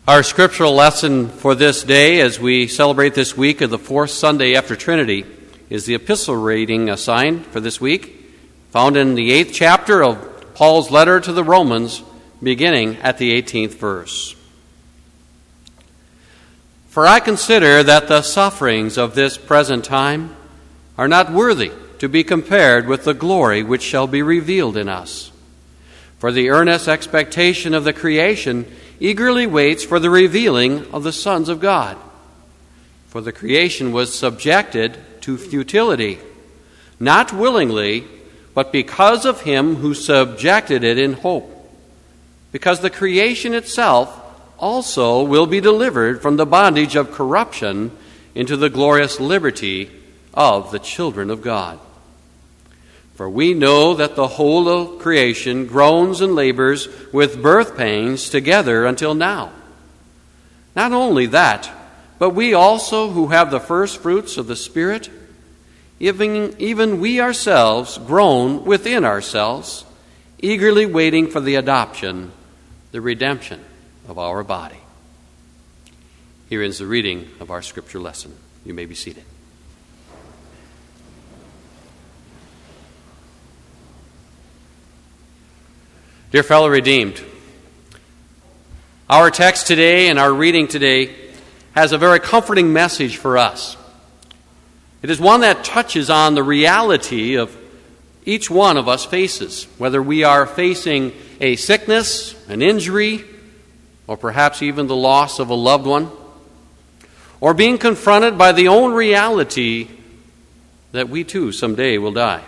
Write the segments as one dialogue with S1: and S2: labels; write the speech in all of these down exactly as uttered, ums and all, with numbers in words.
S1: Our scriptural lesson for this day, as we celebrate this week of the fourth Sunday after Trinity, is the epistle reading assigned for this week, found in the eighth chapter of Paul's letter to the Romans, beginning at the eighteenth verse. For I consider that the sufferings of this present time are not worthy to be compared with the glory which shall be revealed in us. For the earnest expectation of the creation eagerly waits for the revealing of the sons of God. For the creation was subjected to futility, not willingly, but because of him who subjected it in hope. Because the creation itself also will be delivered from the bondage of corruption into the glorious liberty of the children of God. For we know that the whole of creation groans and labors with birth pains together until now. Not only that, but we also who have the first fruits of the Spirit, even, even we ourselves groan within ourselves, eagerly waiting for the adoption, the redemption of our body. Here ends the reading of our scripture lesson. You may be seated. Dear fellow redeemed, our text today and our reading today has a very comforting message for us. It is one that touches on the reality of each one of us faces, whether we are facing a sickness, an injury, or perhaps even the loss of a loved one, or being confronted by the own reality that we too someday will die.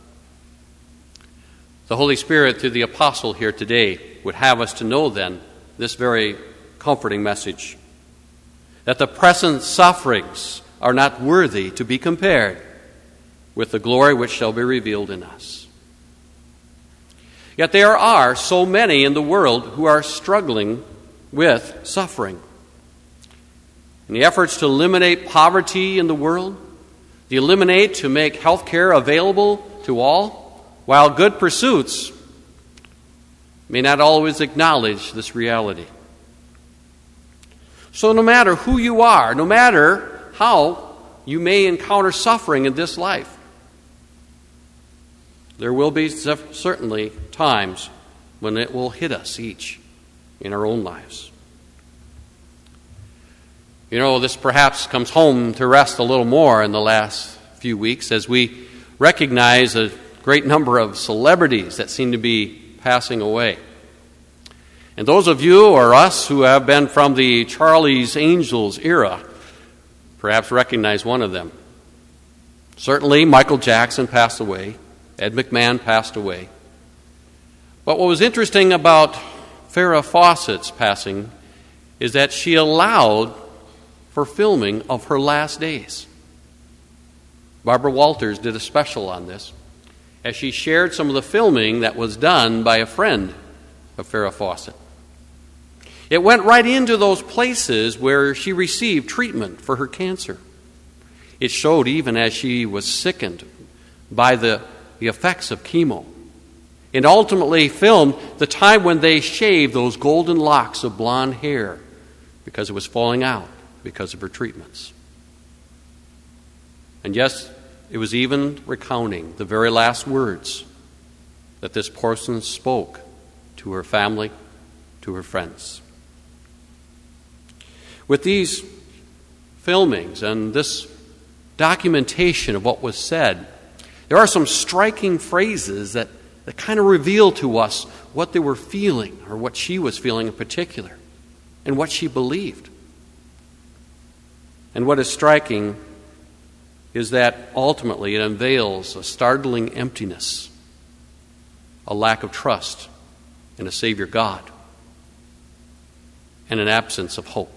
S1: The Holy Spirit, through the apostle here today, would have us to know then this very comforting message, that the present sufferings are not worthy to be compared with the glory which shall be revealed in us. Yet there are so many in the world who are struggling with suffering. In the efforts to eliminate poverty in the world, the eliminate to make health care available to all, while good pursuits may not always acknowledge this reality. So no matter who you are, no matter how you may encounter suffering in this life, there will be certainly times when it will hit us each in our own lives. You know, this perhaps comes home to rest a little more in the last few weeks as we recognize a great number of celebrities that seem to be passing away. And those of you or us who have been from the Charlie's Angels era perhaps recognize one of them. Certainly, Michael Jackson passed away. Ed McMahon passed away. But what was interesting about Farrah Fawcett's passing is that she allowed for filming of her last days. Barbara Walters did a special on this, as she shared some of the filming that was done by a friend of Farrah Fawcett. It went right into those places where she received treatment for her cancer. It showed even as she was sickened by the, the effects of chemo. It ultimately filmed the time when they shaved those golden locks of blonde hair because it was falling out because of her treatments. And yes, it was even recounting the very last words that this person spoke to her family, to her friends. With these filmings and this documentation of what was said, there are some striking phrases that, that kind of reveal to us what they were feeling, or what she was feeling in particular, and what she believed. And what is striking is that ultimately it unveils a startling emptiness, a lack of trust in a Savior God, and an absence of hope.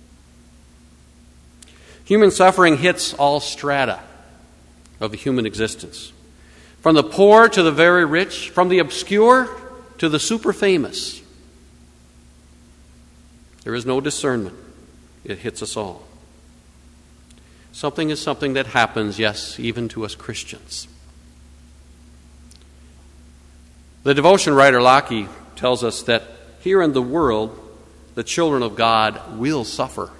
S1: Human suffering hits all strata of the human existence, from the poor to the very rich, from the obscure to the super famous. There is no discernment. It hits us all. Something is something that happens, yes, even to us Christians. The devotion writer Locke tells us that here in the world, the children of God will suffer.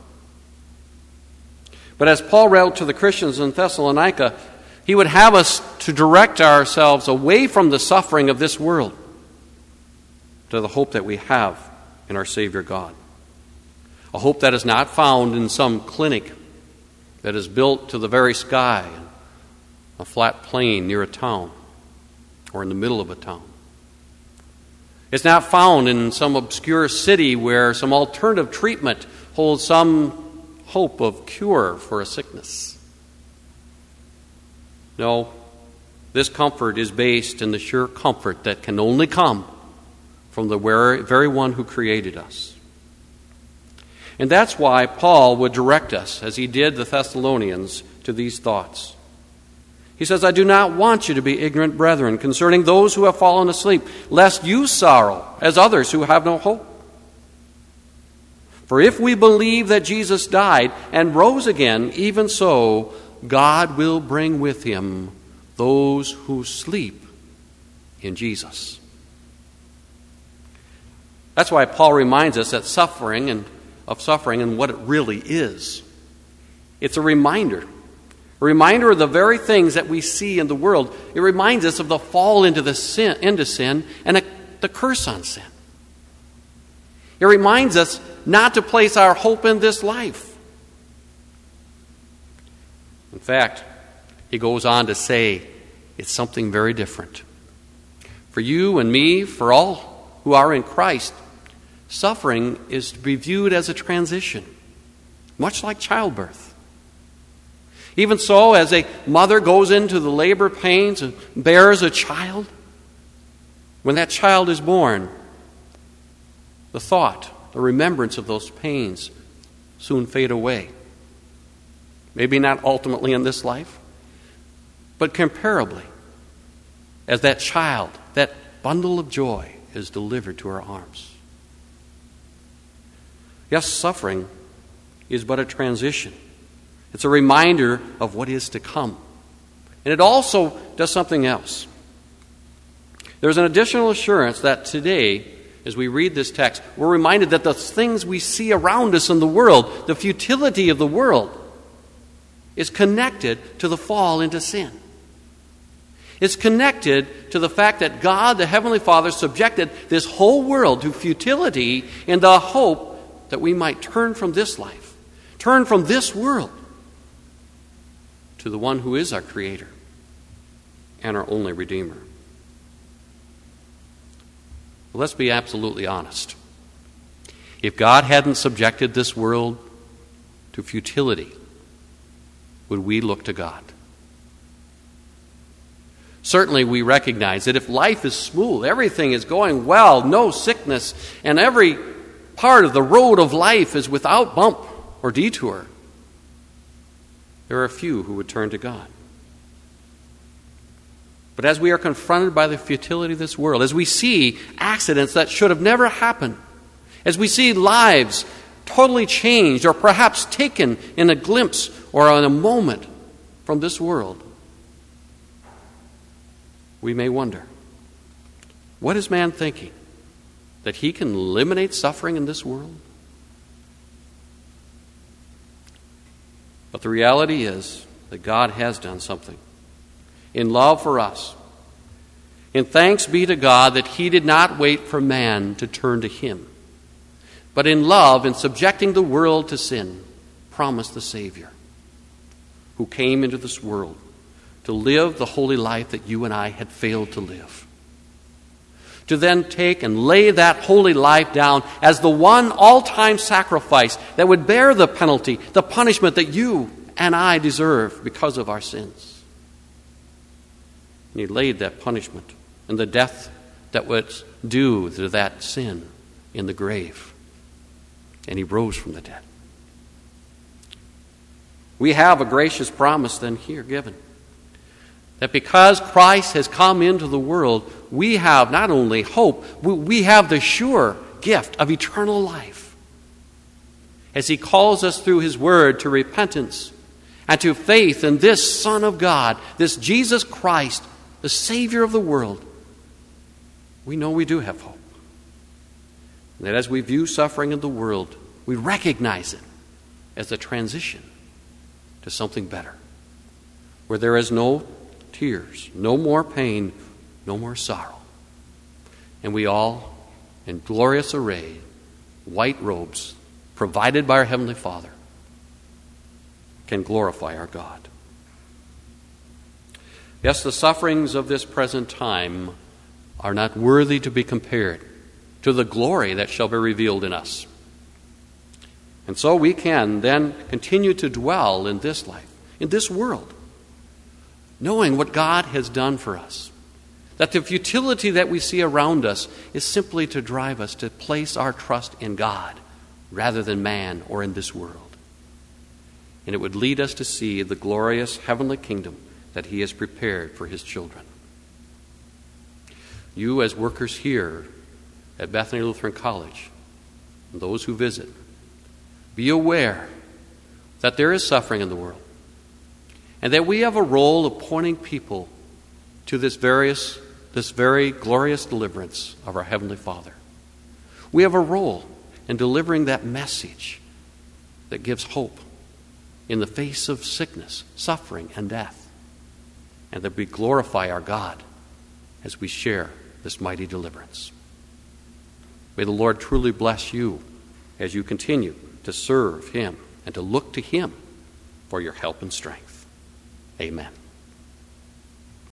S1: But as Paul wrote to the Christians in Thessalonica, he would have us to direct ourselves away from the suffering of this world to the hope that we have in our Savior God. A hope that is not found in some clinic that is built to the very sky, a flat plain near a town or in the middle of a town. It's not found in some obscure city where some alternative treatment holds some hope of cure for a sickness. No, this comfort is based in the sure comfort that can only come from the very one who created us. And that's why Paul would direct us, as he did the Thessalonians, to these thoughts. He says, I do not want you to be ignorant, brethren, concerning those who have fallen asleep, lest you sorrow as others who have no hope. For if we believe that Jesus died and rose again, even so, God will bring with him those who sleep in Jesus. That's why Paul reminds us that suffering and of suffering and what it really is. It's a reminder. A reminder of the very things that we see in the world. It reminds us of the fall into the sin, into sin and a, the curse on sin. It reminds us not to place our hope in this life. In fact, he goes on to say it's something very different. For you and me, for all who are in Christ, suffering is to be viewed as a transition, much like childbirth. Even so, as a mother goes into the labor pains and bears a child, when that child is born, the thought, the remembrance of those pains soon fade away. Maybe not ultimately in this life, but comparably, as that child, that bundle of joy, is delivered to our arms. Yes, suffering is but a transition. It's a reminder of what is to come. And it also does something else. There's an additional assurance that today, as we read this text, we're reminded that the things we see around us in the world, the futility of the world, is connected to the fall into sin. It's connected to the fact that God, the Heavenly Father, subjected this whole world to futility in the hope that we might turn from this life, turn from this world, to the one who is our Creator and our only Redeemer. But let's be absolutely honest. If God hadn't subjected this world to futility, would we look to God? Certainly we recognize that if life is smooth, everything is going well, no sickness, and every part of the road of life is without bump or detour, there are a few who would turn to God. But as we are confronted by the futility of this world, as we see accidents that should have never happened, as we see lives totally changed or perhaps taken in a glimpse or in a moment from this world, we may wonder, what is man thinking? That he can eliminate suffering in this world? But the reality is that God has done something in love for us. And thanks be to God that he did not wait for man to turn to him, but in love, in subjecting the world to sin, promised the Savior who came into this world to live the holy life that you and I had failed to live. To then take and lay that holy life down as the one all-time sacrifice that would bear the penalty, the punishment that you and I deserve because of our sins. And he laid that punishment and the death that was due to that sin in the grave. And he rose from the dead. We have a gracious promise then here given, that because Christ has come into the world, we have not only hope, we have the sure gift of eternal life. As he calls us through his word to repentance and to faith in this Son of God, this Jesus Christ, the Savior of the world, we know we do have hope. And that as we view suffering in the world, we recognize it as a transition to something better, where there is no tears, no more pain, no more sorrow. And we all, in glorious array, white robes, provided by our Heavenly Father, can glorify our God. Yes, the sufferings of this present time are not worthy to be compared to the glory that shall be revealed in us. And so we can then continue to dwell in this life, in this world, knowing what God has done for us. That the futility that we see around us is simply to drive us to place our trust in God rather than man or in this world. And it would lead us to see the glorious heavenly kingdom that He has prepared for His children. You, as workers here at Bethany Lutheran College, and those who visit, be aware that there is suffering in the world, and that we have a role of pointing people to this various, this very glorious deliverance of our Heavenly Father. We have a role in delivering that message that gives hope in the face of sickness, suffering, and death, and that we glorify our God as we share this mighty deliverance. May the Lord truly bless you as you continue to serve Him and to look to Him for your help and strength. Amen.